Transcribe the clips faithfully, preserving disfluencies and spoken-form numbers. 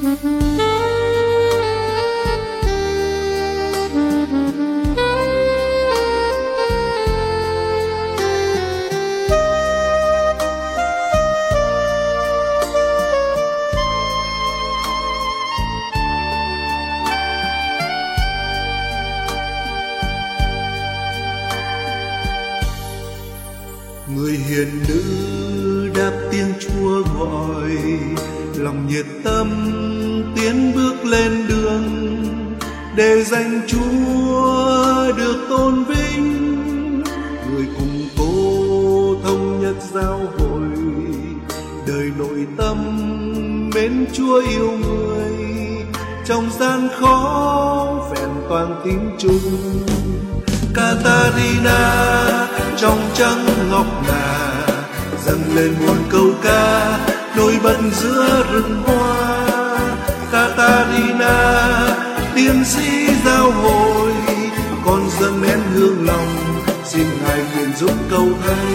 Người hiền nữ đáp tiếng Chúa gọi, lòng nhiệt tâm tiến bước lên đường, để danh Chúa được tôn vinh. Người cùng cô thống nhất giao hội, đời nội tâm mến Chúa yêu người, trong gian khó vẹn toàn tín chung. Catarina trong trắng ngọc ngà, dâng lên muôn câu ca nổi bật giữa rừng hoa. Catarina tiến sĩ giao hội, con dâng nén hương lòng, xin Ngài nguyện giúp câu thay.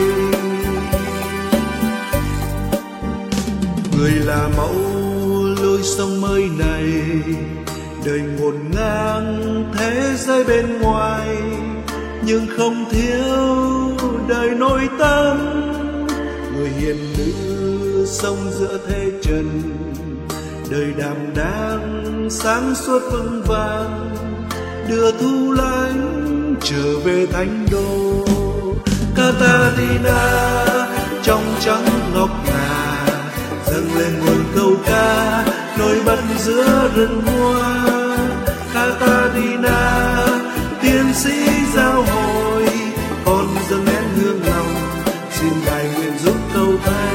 Người là mẫu lối sống mới này, đời ngổn ngang thế giới bên ngoài, nhưng không thiếu đời nội tâm. Người hiền nữ sống giữa thế trần, đời đảm đang sáng suốt vững vàng, đưa thu lánh trở về thánh đô. Catarina trong trắng ngọc ngà, dâng lên nguồn câu ca nổi bật giữa rừng hoa. Catarina tiến sĩ giao hội, con dâng nén hương lòng, xin Ngài nguyện giúp câu thay.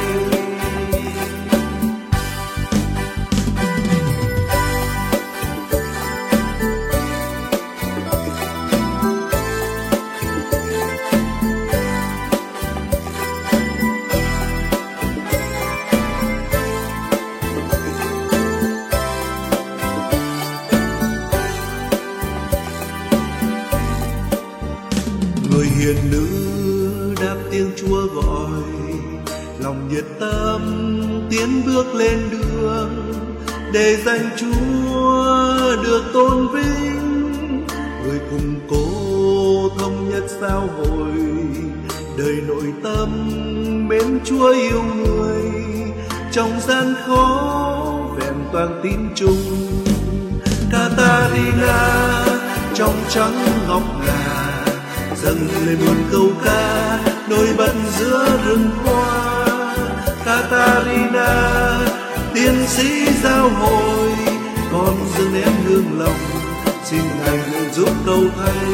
Người hiền nữ đáp tiếng Chúa gọi, lòng nhiệt tâm tiến bước lên đường, để danh Chúa được tôn vinh. Người cùng cô thống nhất giao hội, đời nội tâm mến Chúa yêu người, trong gian khó vẹn toàn tín chung. Catarina trong trắng ngọc ngà, dâng lên muôn câu ca nổi bật giữa rừng hoa. Catarina tiến sĩ giao hội, con dâng nén hương lòng, xin Ngài nguyện giúp câu thay.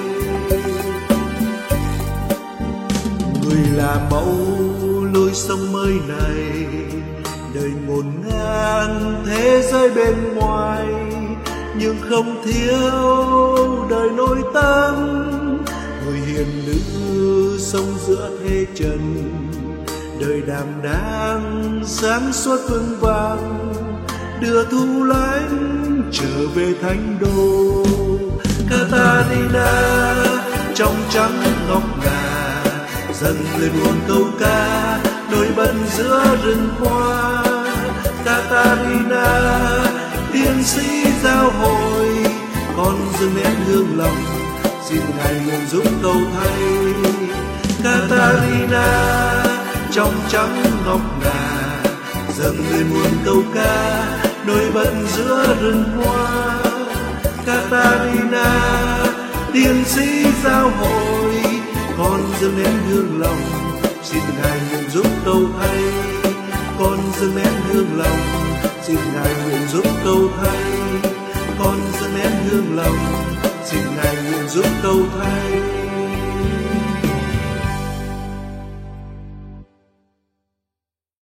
Người là mẫu lối sống mới này, đời ngổn ngang thế giới bên ngoài, nhưng không thiếu đời nội tâm. Người hiền nữ sống giữa thế trần, đời đảm đang sáng suốt vững vàng, đưa thu lánh trở về thánh đô. Catarina trong trắng ngọc ngà, dâng lên muôn câu ca nổi bật giữa rừng hoa. Catarina tiến sĩ giao hội, con dâng nén hương lòng, xin Ngài nguyện giúp câu thay. Catarina trong trắng ngọc ngà, dâng lên muôn câu ca nổi bật giữa rừng hoa. Catarina tiến sĩ giao hội, con dâng nén hương lòng, xin Ngài nguyện giúp câu thay. Con dâng nén hương lòng, xin Ngài nguyện giúp câu thay. Con dâng nén hương lòng, xin Ngài nguyện giúp câu thay.